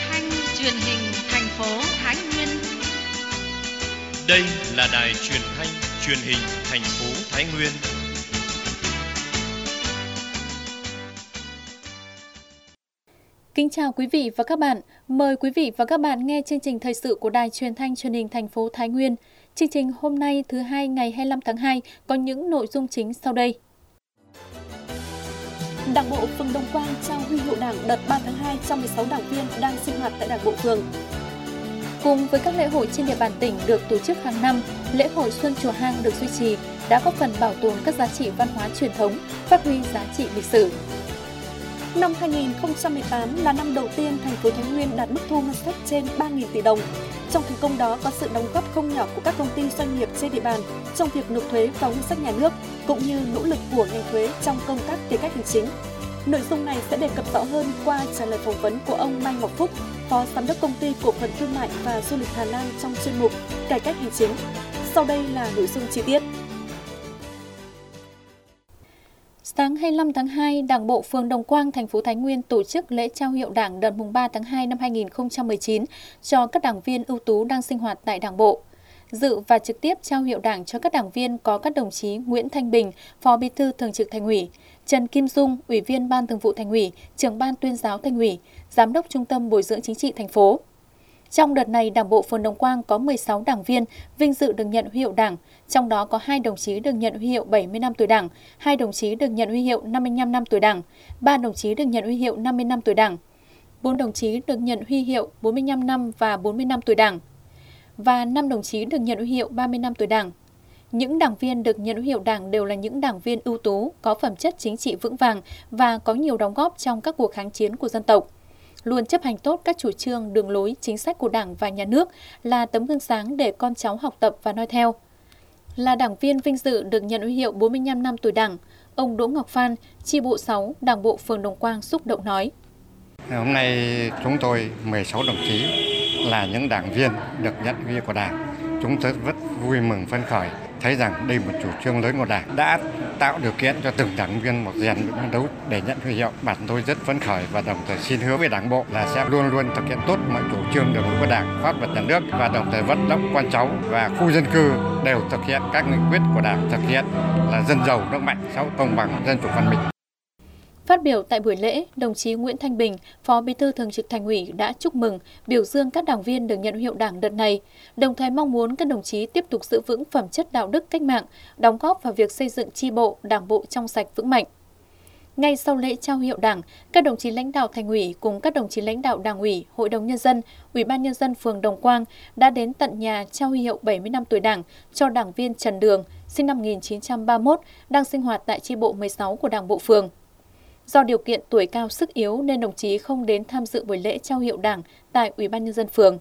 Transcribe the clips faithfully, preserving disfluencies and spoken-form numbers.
thanh truyền hình thành phố Thái Nguyên. Đây là đài truyền thanh truyền hình thành phố Thái Nguyên. Kính chào quý vị và các bạn. Mời quý vị và các bạn nghe chương trình thời sự của đài truyền thanh truyền hình thành phố Thái Nguyên. Chương trình hôm nay thứ hai ngày hai mươi lăm tháng hai có những nội dung chính sau đây. Đảng bộ phường Đồng Quang trao huy hiệu Đảng đợt ba tháng hai cho mười sáu đảng viên đang sinh hoạt tại Đảng bộ phường. Cùng với các lễ hội trên địa bàn tỉnh được tổ chức hàng năm, lễ hội Xuân Chùa Hang được duy trì đã góp phần bảo tồn các giá trị văn hóa truyền thống, phát huy giá trị lịch sử. Năm hai nghìn không trăm mười tám là năm đầu tiên thành phố Thái Nguyên đạt mức thu ngân sách trên ba nghìn tỷ đồng. Trong thành công đó có sự đóng góp không nhỏ của các công ty doanh nghiệp trên địa bàn trong việc nộp thuế vào ngân sách nhà nước, cũng như nỗ lực của ngành thuế trong công tác cải cách hành chính. Nội dung này sẽ đề cập rõ hơn qua trả lời phỏng vấn của ông Mai Ngọc Phúc, Phó Giám đốc Công ty Cổ phần Thương mại và Du lịch Hà Nam trong chuyên mục Cải cách hành chính. Sau đây là nội dung chi tiết. Sáng hai mươi lăm tháng hai, Đảng bộ phường Đồng Quang, thành phố Thái Nguyên tổ chức lễ trao hiệu Đảng đợt mùng ba tháng hai năm hai nghìn không trăm mười chín cho các đảng viên ưu tú đang sinh hoạt tại Đảng bộ. Dự và trực tiếp trao hiệu Đảng cho các đảng viên có các đồng chí Nguyễn Thanh Bình, Phó Bí thư Thường trực Thành ủy, Trần Kim Dung, Ủy viên Ban Thường vụ Thành ủy, Trưởng ban Tuyên giáo Thành ủy, Giám đốc Trung tâm Bồi dưỡng Chính trị thành phố. Trong đợt này, Đảng bộ phường Đồng Quang có mười sáu đảng viên vinh dự được nhận huy hiệu Đảng, trong đó có hai đồng chí được nhận huy hiệu bảy mươi năm tuổi Đảng, hai đồng chí được nhận huy hiệu năm mươi lăm năm tuổi Đảng, ba đồng chí được nhận huy hiệu năm mươi năm tuổi Đảng, bốn đồng chí được nhận huy hiệu bốn mươi lăm năm và bốn mươi năm tuổi Đảng, và năm đồng chí được nhận huy hiệu ba mươi năm tuổi Đảng. Những đảng viên được nhận huy hiệu Đảng đều là những đảng viên ưu tú, có phẩm chất chính trị vững vàng và có nhiều đóng góp trong các cuộc kháng chiến của dân tộc. Luôn chấp hành tốt các chủ trương, đường lối, chính sách của Đảng và Nhà nước, là tấm gương sáng để con cháu học tập và noi theo. Là đảng viên vinh dự được nhận huy hiệu bốn mươi lăm năm tuổi Đảng, ông Đỗ Ngọc Phan, chi bộ sáu, Đảng bộ phường Đồng Quang xúc động nói. Hôm nay chúng tôi mười sáu đồng chí là những đảng viên được nhận huy hiệu của Đảng. Chúng tôi rất vui mừng phấn khởi, thấy rằng đây là một chủ trương lớn của Đảng đã tạo điều kiện cho từng đảng viên một rèn luyện phấn đấu để nhận huy hiệu. Bản tôi rất phấn khởi và đồng thời xin hứa với Đảng bộ là sẽ luôn luôn thực hiện tốt mọi chủ trương đường lối của Đảng, pháp luật nhà nước, và đồng thời vận động con cháu và khu dân cư đều thực hiện các nghị quyết của Đảng, thực hiện là dân giàu nước mạnh, xã hội công bằng, dân chủ văn minh. Phát biểu tại buổi lễ, đồng chí Nguyễn Thanh Bình, Phó Bí thư Thường trực Thành ủy đã chúc mừng, biểu dương các đảng viên được nhận huy hiệu Đảng đợt này, đồng thời mong muốn các đồng chí tiếp tục giữ vững phẩm chất đạo đức cách mạng, đóng góp vào việc xây dựng chi bộ, Đảng bộ trong sạch vững mạnh. Ngay sau lễ trao hiệu Đảng, các đồng chí lãnh đạo Thành ủy cùng các đồng chí lãnh đạo Đảng ủy, Hội đồng Nhân dân, Ủy ban Nhân dân phường Đồng Quang đã đến tận nhà trao huy hiệu bảy mươi năm tuổi Đảng cho đảng viên Trần Đường, sinh năm một nghìn chín trăm ba mươi mốt, đang sinh hoạt tại chi bộ mười sáu của Đảng bộ phường. Do điều kiện tuổi cao sức yếu nên đồng chí không đến tham dự buổi lễ trao hiệu Đảng tại Ủy ban Nhân dân phường.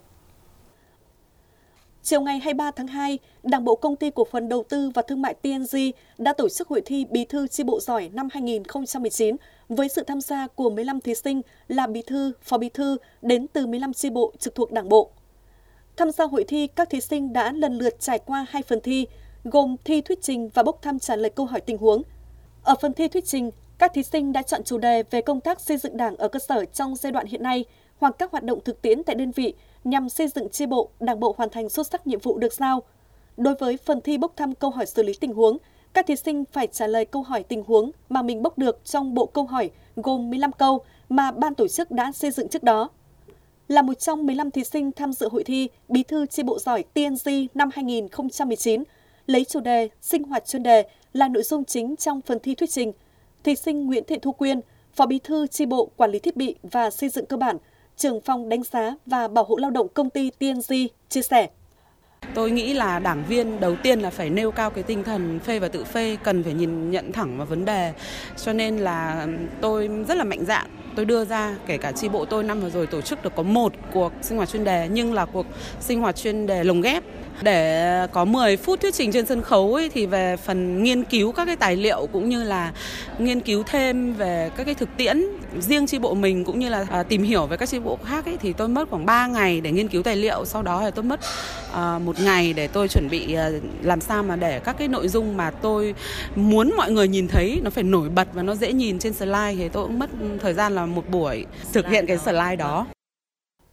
Chiều ngày hai mươi ba tháng hai, Đảng bộ Công ty Cổ phần Đầu tư và Thương mại tê en giê đã tổ chức hội thi Bí thư chi bộ giỏi năm hai nghìn không trăm mười chín với sự tham gia của mười lăm thí sinh là bí thư, phó bí thư đến từ mười lăm chi bộ trực thuộc Đảng bộ. Tham gia hội thi, các thí sinh đã lần lượt trải qua hai phần thi, gồm thi thuyết trình và bốc thăm trả lời câu hỏi tình huống. Ở phần thi thuyết trình, các thí sinh đã chọn chủ đề về công tác xây dựng Đảng ở cơ sở trong giai đoạn hiện nay hoặc các hoạt động thực tiễn tại đơn vị nhằm xây dựng chi bộ, Đảng bộ hoàn thành xuất sắc nhiệm vụ được giao. Đối với phần thi bốc thăm câu hỏi xử lý tình huống, các thí sinh phải trả lời câu hỏi tình huống mà mình bốc được trong bộ câu hỏi gồm mười lăm câu mà ban tổ chức đã xây dựng trước đó. Là một trong mười lăm thí sinh tham dự hội thi Bí thư chi bộ giỏi tê en giê năm hai nghìn không trăm mười chín, lấy chủ đề sinh hoạt chuyên đề là nội dung chính trong phần thi thuyết trình. Thí sinh Nguyễn Thị Thu Quyên, Phó Bí thư chi bộ Quản lý thiết bị và xây dựng cơ bản, trưởng phòng đánh giá và bảo hộ lao động công ty tê en giê chia sẻ. Tôi nghĩ là đảng viên đầu tiên là phải nêu cao cái tinh thần phê và tự phê, cần phải nhìn nhận thẳng vào vấn đề. Cho nên là tôi rất là mạnh dạn. Tôi đưa ra, kể cả chi bộ tôi năm vừa rồi tổ chức được có một cuộc sinh hoạt chuyên đề, nhưng là cuộc sinh hoạt chuyên đề lồng ghép. Để có mười phút thuyết trình trên sân khấu ấy, thì về phần nghiên cứu các cái tài liệu cũng như là nghiên cứu thêm về các cái thực tiễn riêng chi bộ mình cũng như là à, tìm hiểu về các chi bộ khác ấy, thì tôi mất khoảng ba ngày để nghiên cứu tài liệu. Sau đó thì tôi mất à, một ngày để tôi chuẩn bị à, làm sao mà để các cái nội dung mà tôi muốn mọi người nhìn thấy nó phải nổi bật và nó dễ nhìn trên slide, thì tôi cũng mất thời gian là một buổi thực hiện cái slide đó.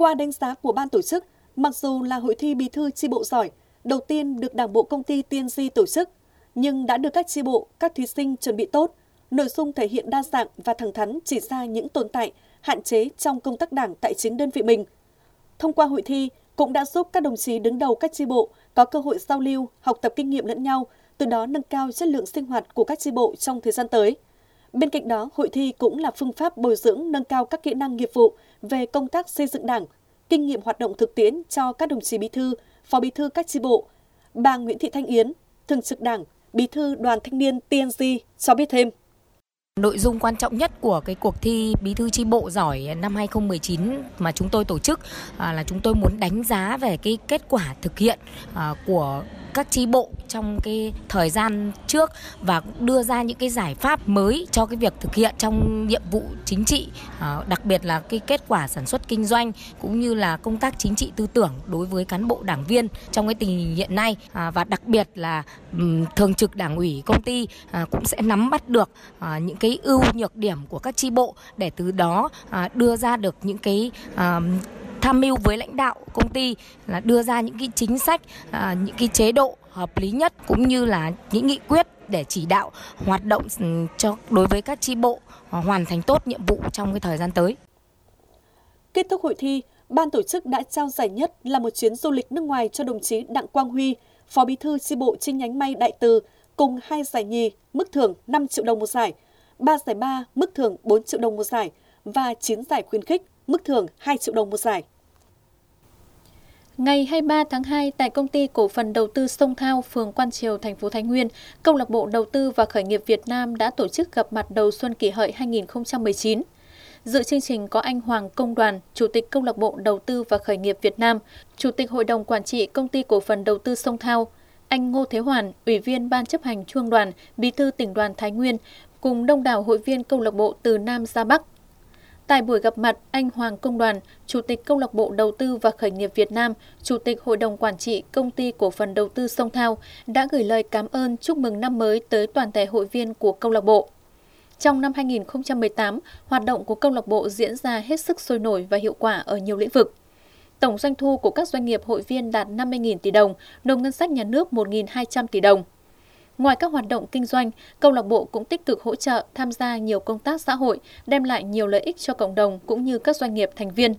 Qua đánh giá của ban tổ chức, mặc dù là hội thi bí thư chi bộ giỏi, đầu tiên được Đảng bộ công ty tê en giê tổ chức, nhưng đã được các chi bộ, các thí sinh chuẩn bị tốt. Nội dung thể hiện đa dạng và thẳng thắn chỉ ra những tồn tại, hạn chế trong công tác đảng tại chính đơn vị mình. Thông qua hội thi cũng đã giúp các đồng chí đứng đầu các chi bộ có cơ hội giao lưu, học tập kinh nghiệm lẫn nhau, từ đó nâng cao chất lượng sinh hoạt của các chi bộ trong thời gian tới. Bên cạnh đó, hội thi cũng là phương pháp bồi dưỡng nâng cao các kỹ năng nghiệp vụ về công tác xây dựng đảng, kinh nghiệm hoạt động thực tiễn cho các đồng chí bí thư, phó bí thư các chi bộ. Bà Nguyễn Thị Thanh Yến, Thường trực Đảng, Bí thư Đoàn Thanh niên tê en giê cho biết thêm. Nội dung quan trọng nhất của cái cuộc thi Bí thư chi bộ giỏi năm hai không một chín mà chúng tôi tổ chức à, là chúng tôi muốn đánh giá về cái kết quả thực hiện à, của các chi bộ trong cái thời gian trước và đưa ra những cái giải pháp mới cho cái việc thực hiện trong nhiệm vụ chính trị, à, đặc biệt là cái kết quả sản xuất kinh doanh cũng như là công tác chính trị tư tưởng đối với cán bộ đảng viên trong cái tình hình hiện nay, à, và đặc biệt là um, thường trực đảng ủy công ty à, cũng sẽ nắm bắt được à, những cái ưu nhược điểm của các chi bộ để từ đó à, đưa ra được những cái à, tham mưu với lãnh đạo công ty là đưa ra những cái chính sách, à, những cái chế độ hợp lý nhất cũng như là những nghị quyết để chỉ đạo hoạt động cho đối với các chi bộ hoàn thành tốt nhiệm vụ trong cái thời gian tới. Kết thúc hội thi, ban tổ chức đã trao giải nhất là một chuyến du lịch nước ngoài cho đồng chí Đặng Quang Huy, Phó Bí thư chi bộ chi nhánh May Đại Từ, cùng hai giải nhì, mức thưởng năm triệu đồng một giải, ba giải ba, mức thưởng bốn triệu đồng một giải và chín giải khuyến khích, mức thưởng hai triệu đồng một giải. Ngày hai mươi ba tháng hai, tại Công ty Cổ phần Đầu tư Sông Thao, phường Quan Triều, thành phố Thái Nguyên, Câu lạc bộ Đầu tư và Khởi nghiệp Việt Nam đã tổ chức gặp mặt đầu xuân Kỷ Hợi hai không một chín. Dự chương trình có anh Hoàng Công Đoàn, Chủ tịch Câu lạc bộ Đầu tư và Khởi nghiệp Việt Nam, Chủ tịch Hội đồng Quản trị Công ty Cổ phần Đầu tư Sông Thao, anh Ngô Thế Hoàn, Ủy viên Ban chấp hành Trung ương Đoàn, Bí thư Tỉnh đoàn Thái Nguyên, cùng đông đảo hội viên câu lạc bộ từ Nam ra Bắc. Tại buổi gặp mặt, anh Hoàng Công Đoàn, Chủ tịch Câu lạc bộ Đầu tư và Khởi nghiệp Việt Nam, Chủ tịch Hội đồng Quản trị Công ty Cổ phần Đầu tư Sông Thao đã gửi lời cảm ơn chúc mừng năm mới tới toàn thể hội viên của câu lạc bộ. Trong năm hai không một tám, hoạt động của câu lạc bộ diễn ra hết sức sôi nổi và hiệu quả ở nhiều lĩnh vực. Tổng doanh thu của các doanh nghiệp hội viên đạt năm mươi nghìn tỷ đồng, nộp ngân sách nhà nước một nghìn hai trăm tỷ đồng. Ngoài các hoạt động kinh doanh, câu lạc bộ cũng tích cực hỗ trợ, tham gia nhiều công tác xã hội, đem lại nhiều lợi ích cho cộng đồng cũng như các doanh nghiệp thành viên.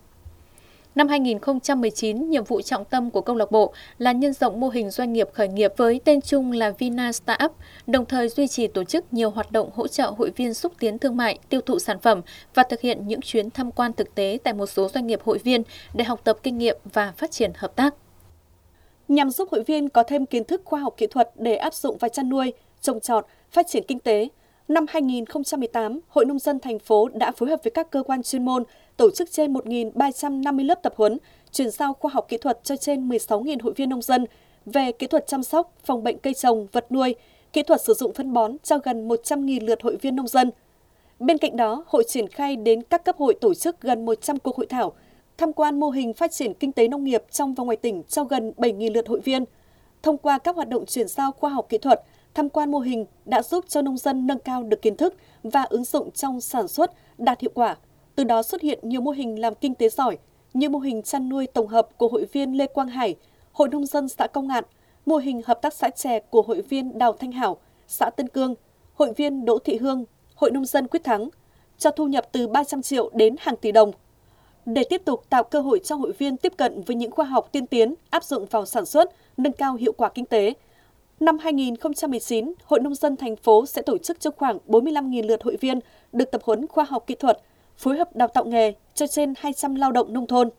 Năm hai không một chín, nhiệm vụ trọng tâm của câu lạc bộ là nhân rộng mô hình doanh nghiệp khởi nghiệp với tên chung là Vina Startup, đồng thời duy trì tổ chức nhiều hoạt động hỗ trợ hội viên xúc tiến thương mại, tiêu thụ sản phẩm và thực hiện những chuyến tham quan thực tế tại một số doanh nghiệp hội viên để học tập kinh nghiệm và phát triển hợp tác. Nhằm giúp hội viên có thêm kiến thức khoa học kỹ thuật để áp dụng vào chăn nuôi, trồng trọt, phát triển kinh tế, năm hai không một tám, Hội Nông dân thành phố đã phối hợp với các cơ quan chuyên môn tổ chức trên một nghìn ba trăm năm mươi lớp tập huấn, chuyển giao khoa học kỹ thuật cho trên mười sáu nghìn hội viên nông dân về kỹ thuật chăm sóc, phòng bệnh cây trồng, vật nuôi, kỹ thuật sử dụng phân bón cho gần một trăm nghìn lượt hội viên nông dân. Bên cạnh đó, hội triển khai đến các cấp hội tổ chức gần một trăm cuộc hội thảo, tham quan mô hình phát triển kinh tế nông nghiệp trong và ngoài tỉnh cho gần bảy nghìn lượt hội viên. Thông qua các hoạt động chuyển giao khoa học kỹ thuật, tham quan mô hình đã giúp cho nông dân nâng cao được kiến thức và ứng dụng trong sản xuất đạt hiệu quả. Từ đó xuất hiện nhiều mô hình làm kinh tế giỏi như mô hình chăn nuôi tổng hợp của hội viên Lê Quang Hải, Hội Nông dân xã Công Ngạn, mô hình hợp tác xã chè của hội viên Đào Thanh Hảo, xã Tân Cương, hội viên Đỗ Thị Hương, Hội Nông dân Quyết Thắng, cho thu nhập từ ba trăm triệu đến hàng tỷ đồng. Để tiếp tục tạo cơ hội cho hội viên tiếp cận với những khoa học tiên tiến áp dụng vào sản xuất, nâng cao hiệu quả kinh tế, năm hai không một chín, Hội Nông dân thành phố sẽ tổ chức cho khoảng bốn mươi lăm nghìn lượt hội viên được tập huấn khoa học kỹ thuật, phối hợp đào tạo nghề cho trên hai trăm lao động nông thôn.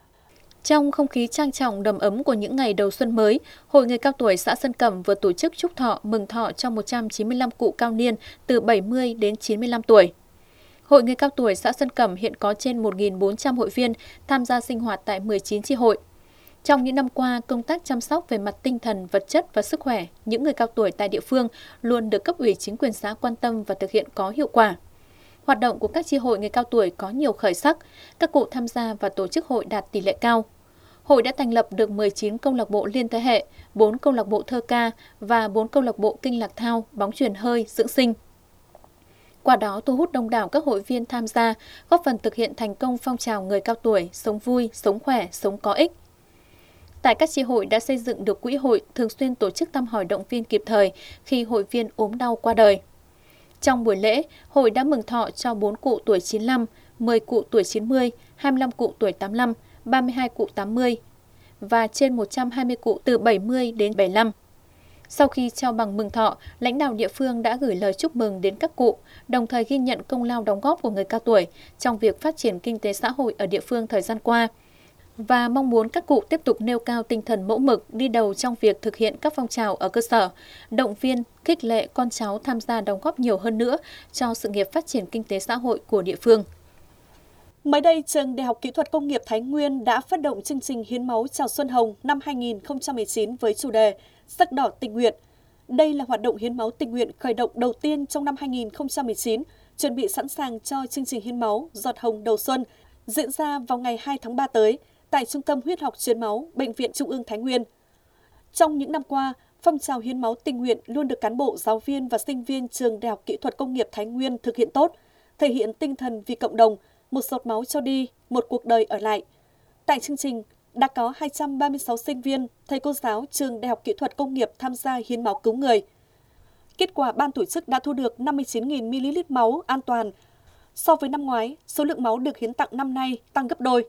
Trong không khí trang trọng đầm ấm của những ngày đầu xuân mới, Hội Người Cao Tuổi xã Sơn Cẩm vừa tổ chức chúc thọ mừng thọ cho một trăm chín mươi lăm cụ cao niên từ bảy mươi đến chín mươi lăm tuổi. Hội Người Cao Tuổi xã Sơn Cẩm hiện có trên một nghìn bốn trăm hội viên tham gia sinh hoạt tại mười chín chi hội. Trong những năm qua, công tác chăm sóc về mặt tinh thần, vật chất và sức khỏe những người cao tuổi tại địa phương luôn được cấp ủy chính quyền xã quan tâm và thực hiện có hiệu quả. Hoạt động của các chi hội người cao tuổi có nhiều khởi sắc, các cụ tham gia và tổ chức hội đạt tỷ lệ cao. Hội đã thành lập được mười chín câu lạc bộ liên thế hệ, bốn câu lạc bộ thơ ca và bốn câu lạc bộ kinh lạc thao, bóng chuyền hơi, dưỡng sinh. Qua đó thu hút đông đảo các hội viên tham gia, góp phần thực hiện thành công phong trào người cao tuổi sống vui, sống khỏe, sống có ích. Tại các chi hội đã xây dựng được quỹ hội thường xuyên tổ chức thăm hỏi động viên kịp thời khi hội viên ốm đau qua đời. Trong buổi lễ, hội đã mừng thọ cho bốn cụ tuổi chín mươi lăm, mười cụ tuổi chín mươi, hai mươi lăm cụ tuổi tám mươi lăm, ba mươi hai cụ tám mươi và trên một trăm hai mươi cụ từ bảy mươi đến bảy mươi lăm. Sau khi trao bằng mừng thọ, lãnh đạo địa phương đã gửi lời chúc mừng đến các cụ, đồng thời ghi nhận công lao đóng góp của người cao tuổi trong việc phát triển kinh tế xã hội ở địa phương thời gian qua và mong muốn các cụ tiếp tục nêu cao tinh thần mẫu mực đi đầu trong việc thực hiện các phong trào ở cơ sở, động viên, khích lệ con cháu tham gia đóng góp nhiều hơn nữa cho sự nghiệp phát triển kinh tế xã hội của địa phương. Mới đây, Trường Đại học Kỹ thuật Công nghiệp Thái Nguyên đã phát động chương trình hiến máu chào Xuân Hồng năm hai nghìn không trăm mười chín với chủ đề Sắc đỏ tình nguyện. Đây là hoạt động hiến máu tình nguyện khởi động đầu tiên trong năm hai nghìn không trăm mười chín, chuẩn bị sẵn sàng cho chương trình hiến máu Giọt hồng đầu xuân diễn ra vào ngày hai tháng ba tới tại Trung tâm Huyết học Truyền máu Bệnh viện Trung ương Thái Nguyên. Trong những năm qua, phong trào hiến máu tình nguyện luôn được cán bộ, giáo viên và sinh viên Trường Đại học Kỹ thuật Công nghiệp Thái Nguyên thực hiện tốt, thể hiện tinh thần vì cộng đồng, một giọt máu cho đi, một cuộc đời ở lại. Tại chương trình, đã có hai trăm ba mươi sáu sinh viên, thầy cô giáo Trường Đại học Kỹ thuật Công nghiệp tham gia hiến máu cứu người. Kết quả ban tổ chức đã thu được năm mươi chín nghìn mi li lít máu an toàn. So với năm ngoái, số lượng máu được hiến tặng năm nay tăng gấp đôi.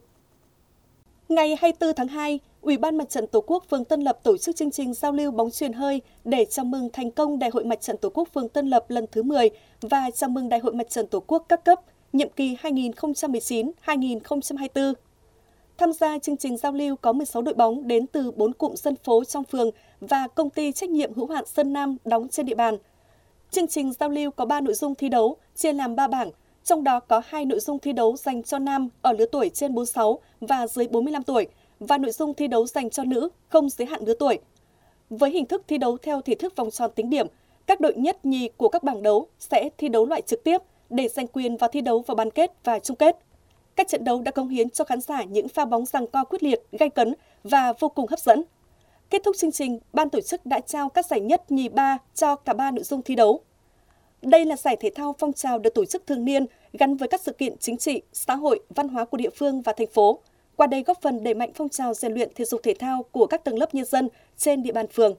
Ngày hai mươi tư tháng hai, Ủy ban Mặt trận Tổ quốc phường Tân Lập tổ chức chương trình giao lưu bóng chuyền hơi để chào mừng thành công Đại hội Mặt trận Tổ quốc phường Tân Lập lần thứ mười và chào mừng Đại hội Mặt trận Tổ quốc các cấp nhiệm kỳ hai nghìn không trăm mười chín đến hai nghìn không trăm hai mươi tư. Tham gia chương trình giao lưu có mười sáu đội bóng đến từ bốn cụm dân phố trong phường và công ty trách nhiệm hữu hạn Sơn Nam đóng trên địa bàn. Chương trình giao lưu có ba nội dung thi đấu, chia làm ba bảng, trong đó có hai nội dung thi đấu dành cho nam ở lứa tuổi trên bốn mươi sáu và dưới bốn mươi lăm tuổi và nội dung thi đấu dành cho nữ không giới hạn lứa tuổi. Với hình thức thi đấu theo thể thức vòng tròn tính điểm, các đội nhất nhì của các bảng đấu sẽ thi đấu loại trực tiếp để giành quyền vào thi đấu vào bán kết và chung kết. Các trận đấu đã cống hiến cho khán giả những pha bóng giằng co quyết liệt, gay cấn và vô cùng hấp dẫn. Kết thúc chương trình, ban tổ chức đã trao các giải nhất, nhì, ba cho cả ba nội dung thi đấu. Đây là giải thể thao phong trào được tổ chức thường niên gắn với các sự kiện chính trị, xã hội, văn hóa của địa phương và thành phố. Qua đây góp phần đẩy mạnh phong trào rèn luyện thể dục thể thao của các tầng lớp nhân dân trên địa bàn phường.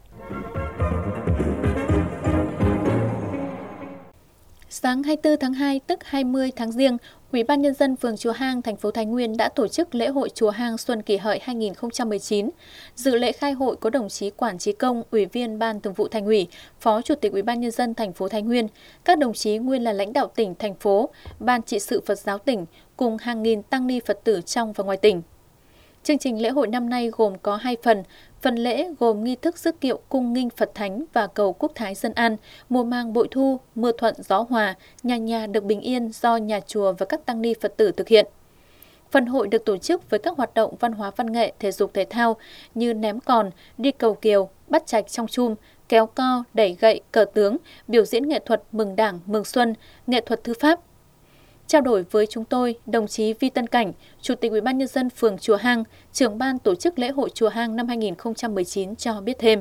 Sáng hai mươi tư tháng hai, tức hai mươi tháng Giêng, Ủy ban Nhân dân phường Chùa Hang, thành phố Thái Nguyên đã tổ chức lễ hội Chùa Hang Xuân Kỷ Hợi hai nghìn không trăm mười chín. Dự lễ khai hội có đồng chí Quản Chí Công, Ủy viên Ban Thường vụ Thành ủy, Phó Chủ tịch Ủy ban Nhân dân thành phố Thái Nguyên, các đồng chí nguyên là lãnh đạo tỉnh, thành phố, Ban trị sự Phật giáo tỉnh cùng hàng nghìn tăng ni Phật tử trong và ngoài tỉnh. Chương trình lễ hội năm nay gồm có hai phần. Phần lễ gồm nghi thức rước kiệu cung nghinh Phật Thánh và cầu quốc thái dân an, mùa màng bội thu, mưa thuận gió hòa, nhà nhà được bình yên do nhà chùa và các tăng ni Phật tử thực hiện. Phần hội được tổ chức với các hoạt động văn hóa văn nghệ, thể dục thể thao như ném còn, đi cầu kiều, bắt trạch trong chum, kéo co, đẩy gậy, cờ tướng, biểu diễn nghệ thuật mừng Đảng, mừng Xuân, nghệ thuật thư pháp. Trao đổi với chúng tôi, đồng chí Vi Tân Cảnh, Chủ tịch Ủy ban Nhân dân phường Chùa Hang, trưởng ban tổ chức lễ hội Chùa Hang năm hai nghìn không trăm mười chín cho biết thêm.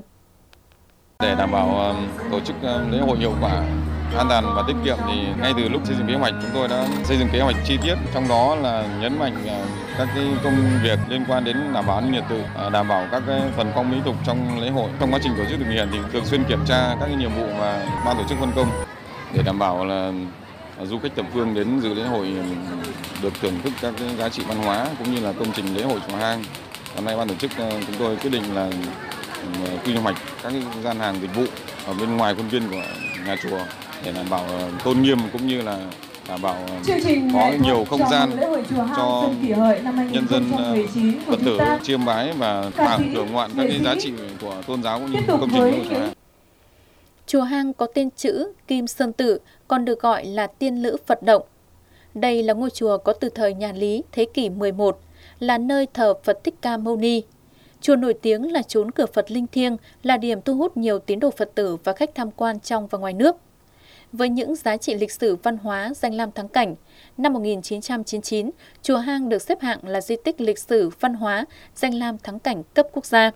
Để đảm bảo tổ chức lễ hội hiệu quả, an toàn và tiết kiệm thì ngay từ lúc xây dựng kế hoạch chúng tôi đã xây dựng kế hoạch chi tiết, trong đó là nhấn mạnh các cái công việc liên quan đến đảm bảo an ninh trật tự, đảm bảo các cái phần phong mỹ tục trong lễ hội. Trong quá trình tổ chức thực hiện thì thường xuyên kiểm tra các cái nhiệm vụ mà ban tổ chức phân công để đảm bảo là du khách thập phương đến dự lễ hội được thưởng thức các cái giá trị văn hóa cũng như là công trình lễ hội Chùa Hang. Hôm nay ban tổ chức chúng tôi quyết định là quy hoạch các cái gian hàng dịch vụ ở bên ngoài khuôn viên của nhà chùa để đảm bảo tôn nghiêm cũng như là đảm bảo có nhiều không gian cho nhân dân Phật tử chiêm bái và thưởng ngoạn các cái giá trị của tôn giáo cũng như công trình lễ hội Chùa Hang. Chùa Hang có tên chữ Kim Sơn Tự, còn được gọi là Tiên Lữ Phật Động. Đây là ngôi chùa có từ thời nhà Lý, thế kỷ mười một, là nơi thờ Phật Thích Ca Mâu Ni. Chùa nổi tiếng là chốn cửa Phật linh thiêng, là điểm thu hút nhiều tín đồ Phật tử và khách tham quan trong và ngoài nước. Với những giá trị lịch sử văn hóa danh lam thắng cảnh, năm một nghìn chín trăm chín mươi chín, Chùa Hang được xếp hạng là di tích lịch sử văn hóa danh lam thắng cảnh cấp quốc gia.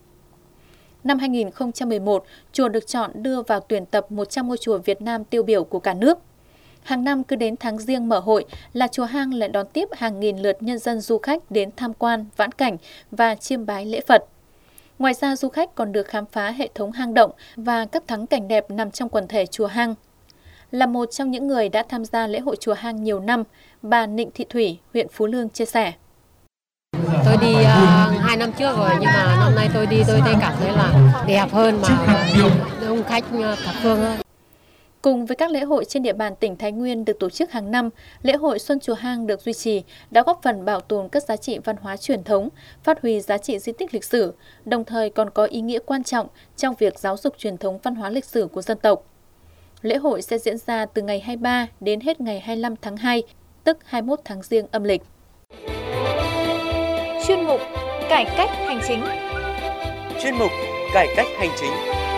Năm hai nghìn không trăm mười một, chùa được chọn đưa vào tuyển tập một trăm ngôi chùa Việt Nam tiêu biểu của cả nước. Hàng năm cứ đến tháng Giêng mở hội là chùa Hang lại đón tiếp hàng nghìn lượt nhân dân du khách đến tham quan, vãn cảnh và chiêm bái lễ Phật. Ngoài ra, du khách còn được khám phá hệ thống hang động và các thắng cảnh đẹp nằm trong quần thể chùa Hang. Là một trong những người đã tham gia lễ hội chùa Hang nhiều năm, bà Nịnh Thị Thủy, huyện Phú Lương chia sẻ. Tôi đi uh, hai năm trước rồi, nhưng mà năm nay tôi đi tôi thấy cảm thấy là đẹp hơn mà đông khách thập phương hơn. Cùng với các lễ hội trên địa bàn tỉnh Thái Nguyên được tổ chức hàng năm, lễ hội Xuân Chùa Hang được duy trì đã góp phần bảo tồn các giá trị văn hóa truyền thống, phát huy giá trị di tích lịch sử, đồng thời còn có ý nghĩa quan trọng trong việc giáo dục truyền thống văn hóa lịch sử của dân tộc. Lễ hội sẽ diễn ra từ ngày hai mươi ba đến hết ngày hai mươi lăm tháng hai, tức hai mươi mốt tháng Giêng âm lịch. Chuyên mục Cải cách hành chính. Chuyên mục Cải cách hành chính.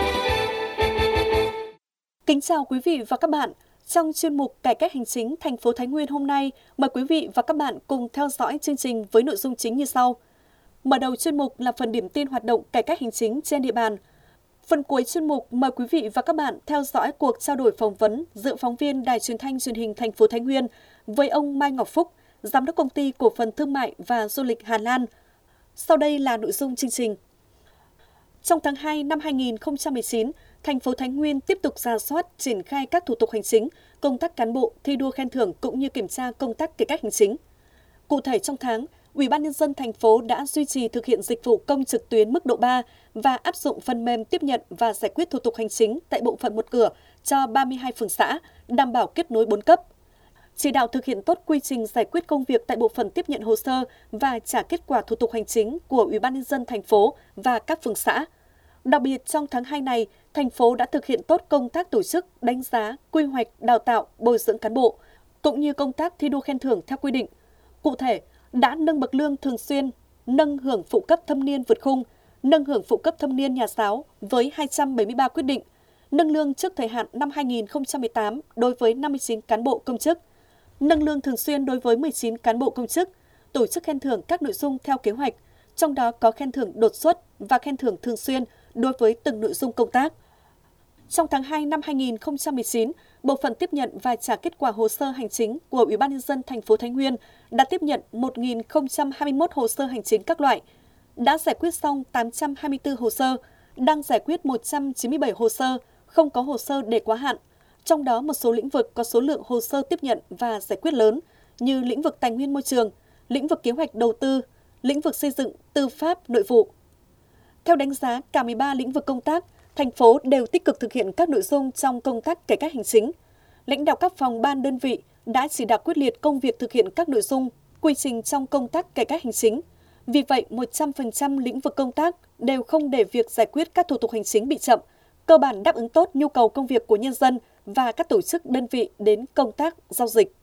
Kính chào quý vị và các bạn. Trong chuyên mục Cải cách hành chính thành phố Thái Nguyên hôm nay, mời quý vị và các bạn cùng theo dõi chương trình với nội dung chính như sau. Mở đầu chuyên mục là phần điểm tin hoạt động cải cách hành chính trên địa bàn. Phần cuối chuyên mục mời quý vị và các bạn theo dõi cuộc trao đổi phỏng vấn giữa phóng viên Đài Truyền thanh Truyền hình thành phố Thái Nguyên với ông Mai Ngọc Phúc, Giám đốc Công ty Cổ phần Thương mại và Du lịch Hà Lan. Sau đây là nội dung chương trình. Trong tháng hai năm hai nghìn không trăm mười chín, thành phố Thái Nguyên tiếp tục rà soát, triển khai các thủ tục hành chính, công tác cán bộ, thi đua khen thưởng cũng như kiểm tra công tác cải cách hành chính. Cụ thể trong tháng, Ủy ban nhân dân thành phố đã duy trì thực hiện dịch vụ công trực tuyến mức độ ba và áp dụng phần mềm tiếp nhận và giải quyết thủ tục hành chính tại bộ phận một cửa cho ba mươi hai phường xã, đảm bảo kết nối bốn cấp. Chỉ đạo thực hiện tốt quy trình giải quyết công việc tại bộ phận tiếp nhận hồ sơ và trả kết quả thủ tục hành chính của Ủy ban nhân dân thành phố và các phường xã. Đặc biệt trong tháng hai này, thành phố đã thực hiện tốt công tác tổ chức, đánh giá, quy hoạch, đào tạo, bồi dưỡng cán bộ, cũng như công tác thi đua khen thưởng theo quy định. Cụ thể, đã nâng bậc lương thường xuyên, nâng hưởng phụ cấp thâm niên vượt khung, nâng hưởng phụ cấp thâm niên nhà giáo với hai trăm bảy mươi ba quyết định, nâng lương trước thời hạn năm hai nghìn không trăm mười tám đối với năm mươi chín cán bộ công chức, nâng lương thường xuyên đối với mười chín cán bộ công chức, tổ chức khen thưởng các nội dung theo kế hoạch, trong đó có khen thưởng đột xuất và khen thưởng thường xuyên đối với từng nội dung công tác. Trong tháng hai năm hai nghìn không trăm mười chín, bộ phận tiếp nhận và trả kết quả hồ sơ hành chính của Ủy ban nhân dân thành phố Thái Nguyên đã tiếp nhận một nghìn không trăm hai mươi mốt hồ sơ hành chính các loại, đã giải quyết xong tám trăm hai mươi tư hồ sơ, đang giải quyết một trăm chín mươi bảy hồ sơ, không có hồ sơ để quá hạn. Trong đó một số lĩnh vực có số lượng hồ sơ tiếp nhận và giải quyết lớn như lĩnh vực tài nguyên môi trường, lĩnh vực kế hoạch đầu tư, lĩnh vực xây dựng, tư pháp, nội vụ. Theo đánh giá, cả mười ba lĩnh vực công tác, thành phố đều tích cực thực hiện các nội dung trong công tác cải cách hành chính. Lãnh đạo các phòng ban đơn vị đã chỉ đạo quyết liệt công việc thực hiện các nội dung, quy trình trong công tác cải cách hành chính. Vì vậy, một trăm phần trăm lĩnh vực công tác đều không để việc giải quyết các thủ tục hành chính bị chậm, cơ bản đáp ứng tốt nhu cầu công việc của nhân dân và các tổ chức đơn vị đến công tác giao dịch.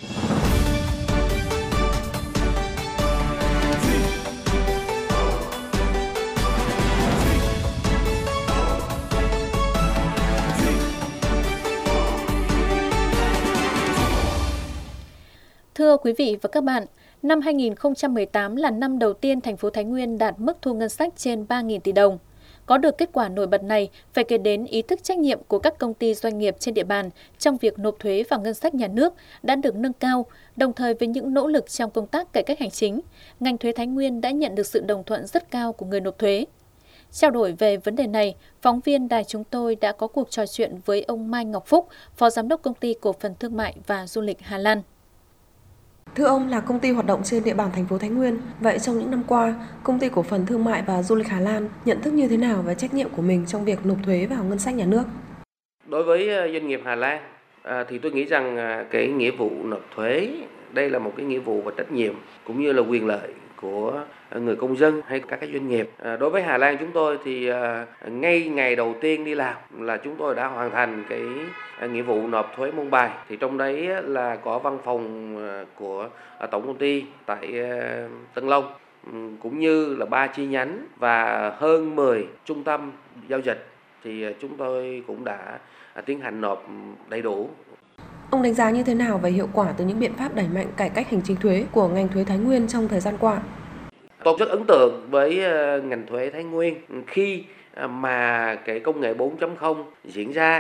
Thưa quý vị và các bạn, năm hai nghìn không trăm mười tám là năm đầu tiên thành phố Thái Nguyên đạt mức thu ngân sách trên ba nghìn tỷ đồng. Có được kết quả nổi bật này phải kể đến ý thức trách nhiệm của các công ty doanh nghiệp trên địa bàn trong việc nộp thuế vào ngân sách nhà nước đã được nâng cao, đồng thời với những nỗ lực trong công tác cải cách hành chính, ngành thuế Thái Nguyên đã nhận được sự đồng thuận rất cao của người nộp thuế. Trao đổi về vấn đề này, phóng viên đài chúng tôi đã có cuộc trò chuyện với ông Mai Ngọc Phúc, Phó Giám đốc Công ty Cổ phần Thương mại và Du lịch Hà Lan. Thưa ông, là công ty hoạt động trên địa bàn thành phố Thái Nguyên, vậy trong những năm qua, Công ty Cổ phần Thương mại và Du lịch Hà Lan nhận thức như thế nào về trách nhiệm của mình trong việc nộp thuế vào ngân sách nhà nước? Đối với doanh nghiệp Hà Lan thì tôi nghĩ rằng cái nghĩa vụ nộp thuế đây là một cái nghĩa vụ và trách nhiệm cũng như là quyền lợi của người công dân hay các cái doanh nghiệp. Đối với Hà Lan chúng tôi thì ngay ngày đầu tiên đi làm là chúng tôi đã hoàn thành cái nghĩa vụ nộp thuế môn bài. Thì trong đấy là có văn phòng của tổng công ty tại Tân Long cũng như là ba chi nhánh và hơn mười trung tâm giao dịch thì chúng tôi cũng đã tiến hành nộp đầy đủ. Ông đánh giá như thế nào về hiệu quả từ những biện pháp đẩy mạnh cải cách hành chính thuế của ngành thuế Thái Nguyên trong thời gian qua? Tôi rất ấn tượng với ngành thuế Thái Nguyên khi mà cái công nghệ bốn chấm không diễn ra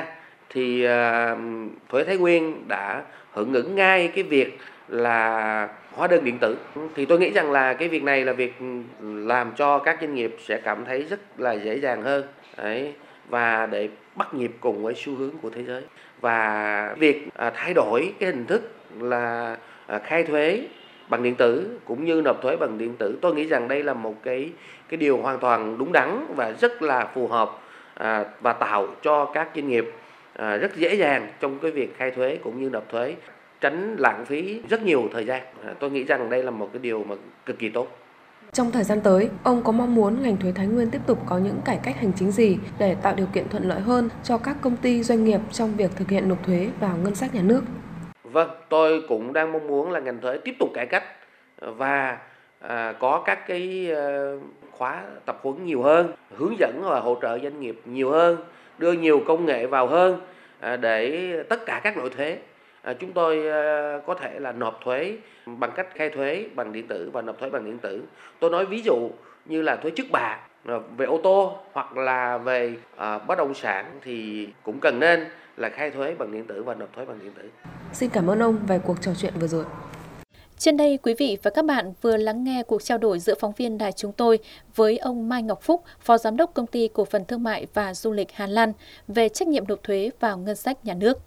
thì thuế Thái Nguyên đã hưởng ứng ngay cái việc là hóa đơn điện tử. Thì tôi nghĩ rằng là cái việc này là việc làm cho các doanh nghiệp sẽ cảm thấy rất là dễ dàng hơn. Đấy, và để bắt nhịp cùng với xu hướng của thế giới. Và việc à, thay đổi cái hình thức là à, khai thuế bằng điện tử cũng như nộp thuế bằng điện tử, tôi nghĩ rằng đây là một cái cái điều hoàn toàn đúng đắn và rất là phù hợp à, và tạo cho các doanh nghiệp à, rất dễ dàng trong cái việc khai thuế cũng như nộp thuế, tránh lãng phí rất nhiều thời gian. À, tôi nghĩ rằng đây là một cái điều mà cực kỳ tốt. Trong thời gian tới, ông có mong muốn ngành thuế Thái Nguyên tiếp tục có những cải cách hành chính gì để tạo điều kiện thuận lợi hơn cho các công ty doanh nghiệp trong việc thực hiện nộp thuế vào ngân sách nhà nước? Vâng, tôi cũng đang mong muốn là ngành thuế tiếp tục cải cách và à, có các cái uh, khóa tập huấn nhiều hơn, hướng dẫn và hỗ trợ doanh nghiệp nhiều hơn, đưa nhiều công nghệ vào hơn à, để tất cả các loại thuế à, chúng tôi uh, có thể là nộp thuế bằng cách khai thuế bằng điện tử và nộp thuế bằng điện tử. Tôi nói ví dụ như là thuế trước bạ về ô tô hoặc là về uh, bất động sản thì cũng cần nên là khai thuế bằng điện tử và nộp thuế bằng điện tử. Xin cảm ơn ông về cuộc trò chuyện vừa rồi. Trên đây, quý vị và các bạn vừa lắng nghe cuộc trao đổi giữa phóng viên đài chúng tôi với ông Mai Ngọc Phúc, Phó Giám đốc Công ty Cổ phần Thương mại và Du lịch Hà Lan về trách nhiệm nộp thuế vào ngân sách nhà nước.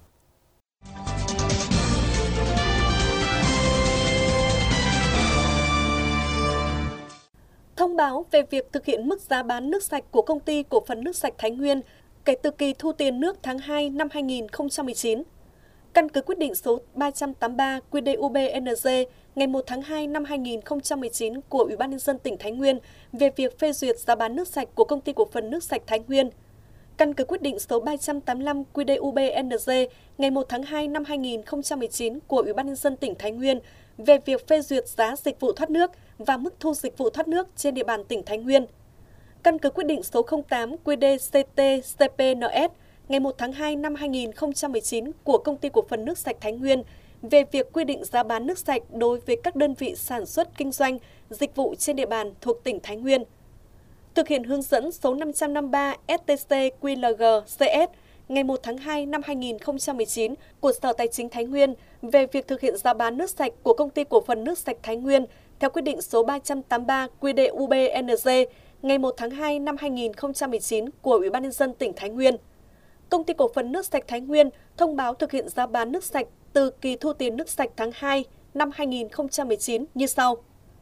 Thông báo về việc thực hiện mức giá bán nước sạch của Công ty Cổ phần Nước sạch Thái Nguyên kể từ kỳ thu tiền nước tháng hai năm hai nghìn không trăm mười chín. Căn cứ quyết định số ba trăm tám mươi ba quy đê u bê en giê ngày một tháng hai năm hai nghìn không trăm mười chín của Ủy ban nhân dân tỉnh Thái Nguyên về việc phê duyệt giá bán nước sạch của Công ty Cổ phần Nước sạch Thái Nguyên. Căn cứ quyết định số ba trăm tám mươi lăm quy đê u bê en giê ngày một tháng hai năm hai nghìn không trăm mười chín của Ủy ban nhân dân tỉnh Thái Nguyên về việc phê duyệt giá dịch vụ thoát nước và mức thu dịch vụ thoát nước trên địa bàn tỉnh Thái Nguyên. Căn cứ quyết định số không tám quy đê xê tê xê pê en ét ngày một tháng hai năm hai nghìn không trăm mười chín của Công ty Cổ phần Nước sạch Thái Nguyên về việc quy định giá bán nước sạch đối với các đơn vị sản xuất kinh doanh dịch vụ trên địa bàn thuộc tỉnh Thái Nguyên. Thực hiện hướng dẫn số năm trăm năm mươi ba ét tê xê quy lờ giê xê ét ngày một tháng hai năm hai nghìn không trăm mười chín của Sở Tài chính Thái Nguyên về việc thực hiện giá bán nước sạch của Công ty Cổ phần Nước sạch Thái Nguyên theo quyết định số ba trăm tám mươi ba quy đê u bê en giê ngày một tháng hai năm hai nghìn không trăm mười chín của Ủy ban nhân dân tỉnh Thái Nguyên. Công ty Cổ phần Nước sạch Thái Nguyên thông báo thực hiện giá bán nước sạch từ kỳ thu tiền nước sạch tháng hai năm hai nghìn không trăm mười chín như sau.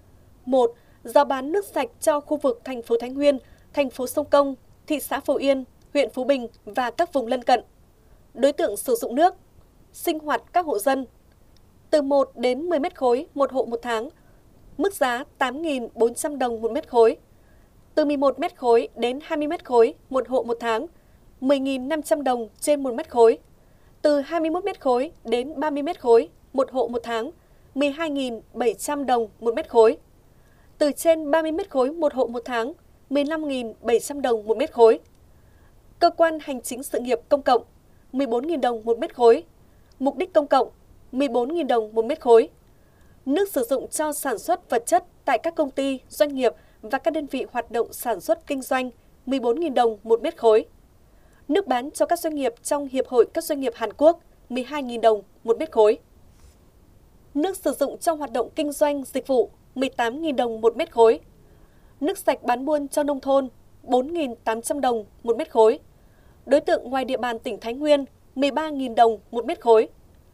một. Giá bán nước sạch cho khu vực thành phố Thái Nguyên, thành phố Sông Công, thị xã Phổ Yên, huyện Phú Bình và các vùng lân cận. Đối tượng sử dụng nước, sinh hoạt các hộ dân. Từ một đến mười mét khối một hộ một tháng. Mức giá tám nghìn bốn trăm đồng một mét khối. Từ mười một mét khối đến hai mươi mét khối một hộ một tháng. mười nghìn năm trăm đồng trên một mét khối. Từ hai mươi mốt mét khối đến ba mươi mét khối một hộ một tháng. mười hai nghìn bảy trăm đồng một mét khối. Từ trên ba mươi mét khối một hộ một tháng. mười lăm nghìn bảy trăm đồng một mét khối. Cơ quan hành chính sự nghiệp công cộng mười bốn nghìn đồng một mét khối. Mục đích công cộng mười bốn nghìn đồng một mét khối. Nước sử dụng cho sản xuất vật chất tại các công ty, doanh nghiệp và các đơn vị hoạt động sản xuất kinh doanh mười bốn nghìn đồng một mét khối. Nước bán cho các doanh nghiệp trong Hiệp hội các doanh nghiệp Hàn Quốc mười hai nghìn đồng một mét khối. Nước sử dụng trong hoạt động kinh doanh dịch vụ mười tám nghìn đồng một mét khối. Nước sạch bán buôn cho nông thôn bốn nghìn tám trăm đồng một mét khối. Đối tượng ngoài địa bàn tỉnh Thái Nguyên mười ba nghìn đồng một mét khối.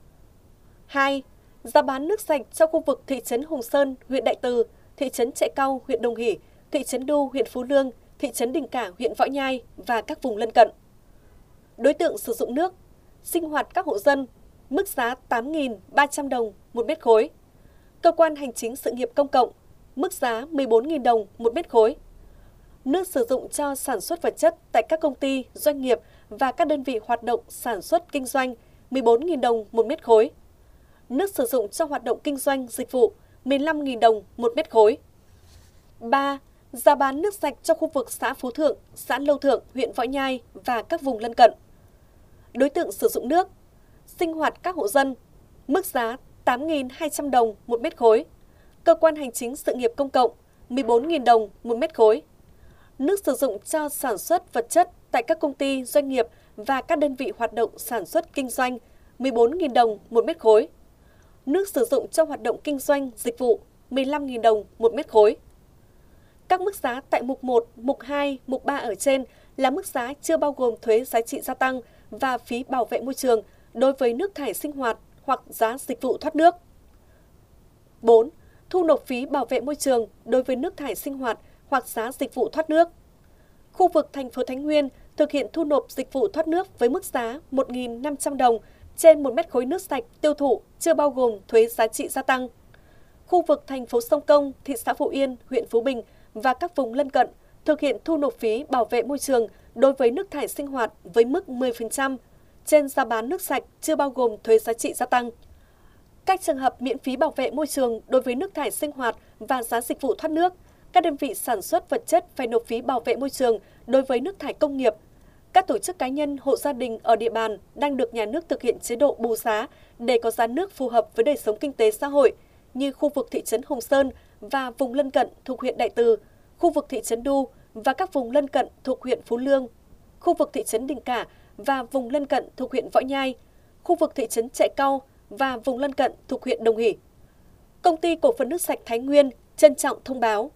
hai. Giá bán nước sạch cho khu vực thị trấn Hùng Sơn, huyện Đại Từ, thị trấn Trại Cao, huyện Đồng Hỷ, thị trấn Đu, huyện Phú Lương, thị trấn Đình Cả, huyện Võ Nhai và các vùng lân cận. Đối tượng sử dụng nước, sinh hoạt các hộ dân, mức giá tám nghìn ba trăm đồng một mét khối. Cơ quan hành chính sự nghiệp công cộng, mức giá mười bốn nghìn đồng một mét khối. Nước sử dụng cho sản xuất vật chất tại các công ty, doanh nghiệp và các đơn vị hoạt động sản xuất kinh doanh mười bốn nghìn đồng một mét khối. Nước sử dụng cho hoạt động kinh doanh dịch vụ mười lăm nghìn đồng một mét khối. ba. Giá bán nước sạch cho khu vực xã Phú Thượng, xã Lâu Thượng, huyện Võ Nhai và các vùng lân cận. Đối tượng sử dụng nước, sinh hoạt các hộ dân, mức giá tám nghìn hai trăm đồng một mét khối. Cơ quan hành chính sự nghiệp công cộng mười bốn nghìn đồng một mét khối. Nước sử dụng cho sản xuất vật chất tại các công ty, doanh nghiệp và các đơn vị hoạt động sản xuất kinh doanh mười bốn nghìn đồng một mét khối. Nước sử dụng cho hoạt động kinh doanh dịch vụ mười lăm nghìn đồng một mét khối. Các mức giá tại mục một, mục hai, mục ba ở trên là mức giá chưa bao gồm thuế giá trị gia tăng và phí bảo vệ môi trường đối với nước thải sinh hoạt hoặc giá dịch vụ thoát nước. bốn. Thu nộp phí bảo vệ môi trường đối với nước thải sinh hoạt hoặc giá dịch vụ thoát nước. Khu vực thành phố Thái Nguyên thực hiện thu nộp dịch vụ thoát nước với mức giá một nghìn năm trăm đồng trên một mét khối nước sạch tiêu thụ chưa bao gồm thuế giá trị gia tăng. Khu vực thành phố Sông Công, thị xã Phú Yên, huyện Phú Bình và các vùng lân cận thực hiện thu nộp phí bảo vệ môi trường đối với nước thải sinh hoạt với mức mười phần trăm trên giá bán nước sạch chưa bao gồm thuế giá trị gia tăng. Các trường hợp miễn phí bảo vệ môi trường đối với nước thải sinh hoạt và giá dịch vụ thoát nước, các đơn vị sản xuất vật chất phải nộp phí bảo vệ môi trường đối với nước thải công nghiệp. Các tổ chức cá nhân, hộ gia đình ở địa bàn đang được nhà nước thực hiện chế độ bù giá để có giá nước phù hợp với đời sống kinh tế xã hội như khu vực thị trấn Hùng Sơn và vùng lân cận thuộc huyện Đại Từ, khu vực thị trấn Đu và các vùng lân cận thuộc huyện Phú Lương, khu vực thị trấn Đình Cả và vùng lân cận thuộc huyện Võ Nhai, khu vực thị trấn Trại Cau và vùng lân cận thuộc huyện Đồng Hỷ. Công ty Cổ phần Nước sạch Thái Nguyên trân trọng thông báo.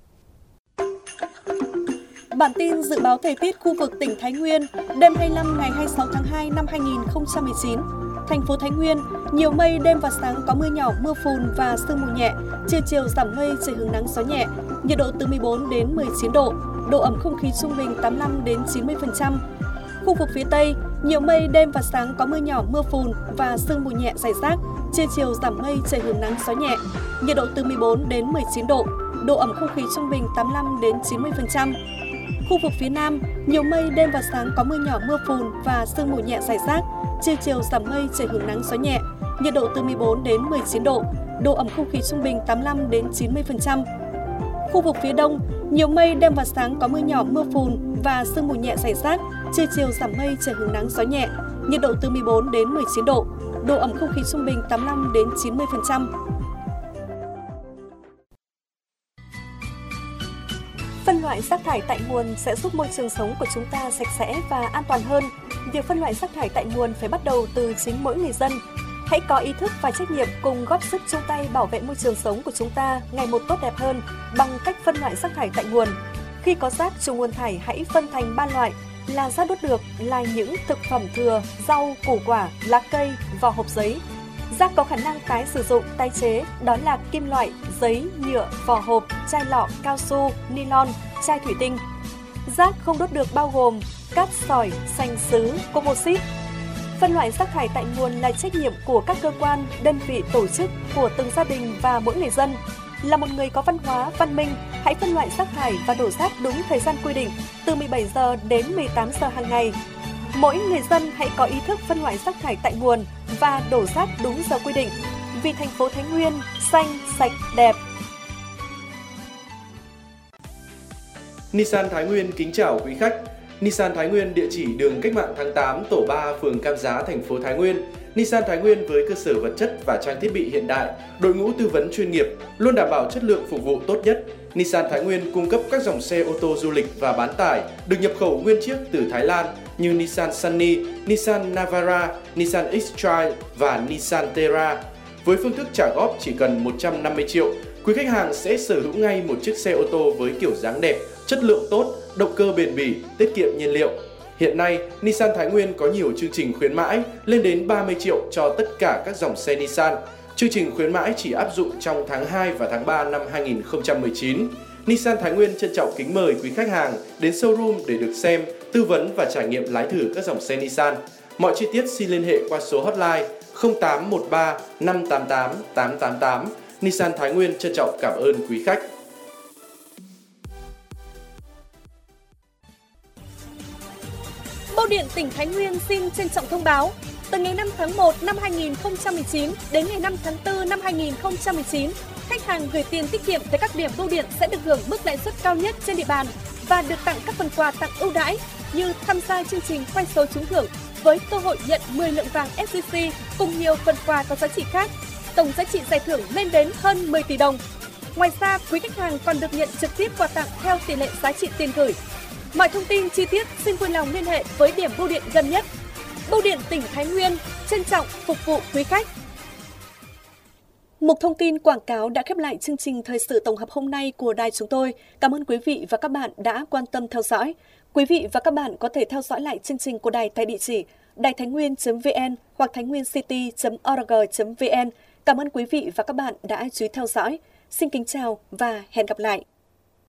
Bản tin dự báo thời tiết khu vực tỉnh Thái Nguyên đêm hai mươi lăm ngày hai mươi sáu tháng hai năm hai nghìn không trăm mười chín. Thành phố Thái Nguyên, nhiều mây, đêm và sáng có mưa nhỏ, mưa phùn và sương mù nhẹ, trưa chiều giảm mây, trời hứng nắng gió nhẹ, nhiệt độ từ mười bốn đến mười chín độ, độ ẩm không khí trung bình tám mươi lăm đến chín mươi phần trăm. Khu vực phía Tây, nhiều mây, đêm và sáng có mưa nhỏ, mưa phùn và sương mù nhẹ rải rác, trưa chiều giảm mây, trời hứng nắng gió nhẹ, nhiệt độ từ mười bốn đến mười chín độ, độ ẩm không khí trung bình tám mươi lăm đến chín mươi phần trăm. Khu vực phía Nam, nhiều mây, đêm và sáng có mưa nhỏ, mưa phùn và sương mù nhẹ rải rác, trưa chiều giảm mây, trời hứng nắng gió nhẹ, nhiệt độ từ mười bốn đến mười chín độ, độ ẩm không khí trung bình tám mươi lăm đến chín mươi phần trăm. Khu vực phía Đông, nhiều mây, đêm và sáng có mưa nhỏ, mưa phùn và sương mù nhẹ rải rác, trưa chiều giảm mây, trời hứng nắng gió nhẹ, nhiệt độ từ mười bốn đến mười chín độ, độ ẩm không khí trung bình tám mươi lăm đến chín mươi phần trăm. Phân loại rác thải tại nguồn sẽ giúp môi trường sống của chúng ta sạch sẽ và an toàn hơn. Việc phân loại rác thải tại nguồn phải bắt đầu từ chính mỗi người dân. Hãy có ý thức và trách nhiệm cùng góp sức chung tay bảo vệ môi trường sống của chúng ta ngày một tốt đẹp hơn bằng cách phân loại rác thải tại nguồn. Khi có rác trùng nguồn thải hãy phân thành ba loại là rác đốt được là những thực phẩm thừa, rau, củ quả, lá cây, vỏ hộp giấy. Rác có khả năng tái sử dụng, tái chế đó là kim loại, giấy, nhựa, vỏ hộp, chai lọ, cao su, nylon, chai thủy tinh. Rác không đốt được bao gồm cát sỏi, sành sứ, composite. Phân loại rác thải tại nguồn là trách nhiệm của các cơ quan, đơn vị, tổ chức, của từng gia đình và mỗi người dân. Là một người có văn hóa, văn minh, hãy phân loại rác thải và đổ rác đúng thời gian quy định, từ mười bảy giờ đến mười tám giờ hàng ngày. Mỗi người dân hãy có ý thức phân loại rác thải tại nguồn và đổ rác đúng giờ quy định. Vì thành phố Thái Nguyên xanh, sạch, đẹp. Nissan Thái Nguyên kính chào quý khách. Nissan Thái Nguyên địa chỉ đường Cách mạng tháng tám, tổ ba, phường Cam Giá, thành phố Thái Nguyên. Nissan Thái Nguyên với cơ sở vật chất và trang thiết bị hiện đại, đội ngũ tư vấn chuyên nghiệp, luôn đảm bảo chất lượng phục vụ tốt nhất. Nissan Thái Nguyên cung cấp các dòng xe ô tô du lịch và bán tải được nhập khẩu nguyên chiếc từ Thái Lan như Nissan Sunny, Nissan Navara, Nissan X-Trail và Nissan Terra. Với phương thức trả góp chỉ cần một trăm năm mươi triệu, quý khách hàng sẽ sở hữu ngay một chiếc xe ô tô với kiểu dáng đẹp, chất lượng tốt, động cơ bền bỉ, tiết kiệm nhiên liệu. Hiện nay, Nissan Thái Nguyên có nhiều chương trình khuyến mãi lên đến ba mươi triệu cho tất cả các dòng xe Nissan. Chương trình khuyến mãi chỉ áp dụng trong tháng hai và tháng ba năm hai nghìn không trăm mười chín. Nissan Thái Nguyên trân trọng kính mời quý khách hàng đến showroom để được xem, tư vấn và trải nghiệm lái thử các dòng xe Nissan. Mọi chi tiết xin liên hệ qua số hotline không tám một ba năm tám tám tám tám tám. Nissan Thái Nguyên trân trọng cảm ơn quý khách. Bưu điện tỉnh Thái Nguyên xin trân trọng thông báo, từ ngày năm tháng một năm hai nghìn không trăm mười chín đến ngày năm tháng tư năm hai nghìn không trăm mười chín, khách hàng gửi tiền tiết kiệm tại các điểm bưu điện sẽ được hưởng mức lãi suất cao nhất trên địa bàn và được tặng các phần quà tặng ưu đãi như tham gia chương trình quay số trúng thưởng với cơ hội nhận mười lượng vàng ét gi xê cùng nhiều phần quà có giá trị khác. Tổng giá trị giải thưởng lên đến hơn mười tỷ đồng. Ngoài ra, quý khách hàng còn được nhận trực tiếp quà tặng theo tỷ lệ giá trị tiền gửi. Mọi thông tin chi tiết xin vui lòng liên hệ với điểm bưu điện gần nhất Bưu điện tỉnh Thái Nguyên trân trọng phục vụ quý khách. Một thông tin quảng cáo đã khép lại chương trình thời sự tổng hợp hôm nay của đài chúng tôi. Cảm ơn quý vị và các bạn đã quan tâm theo dõi. Quý vị và các bạn có thể theo dõi lại chương trình của đài tại địa chỉ đài thái nguyên chấm vn hoặc thái nguyên city chấm org chấm vn. Cảm ơn quý vị và các bạn đã chú ý theo dõi. Xin kính chào và hẹn gặp lại.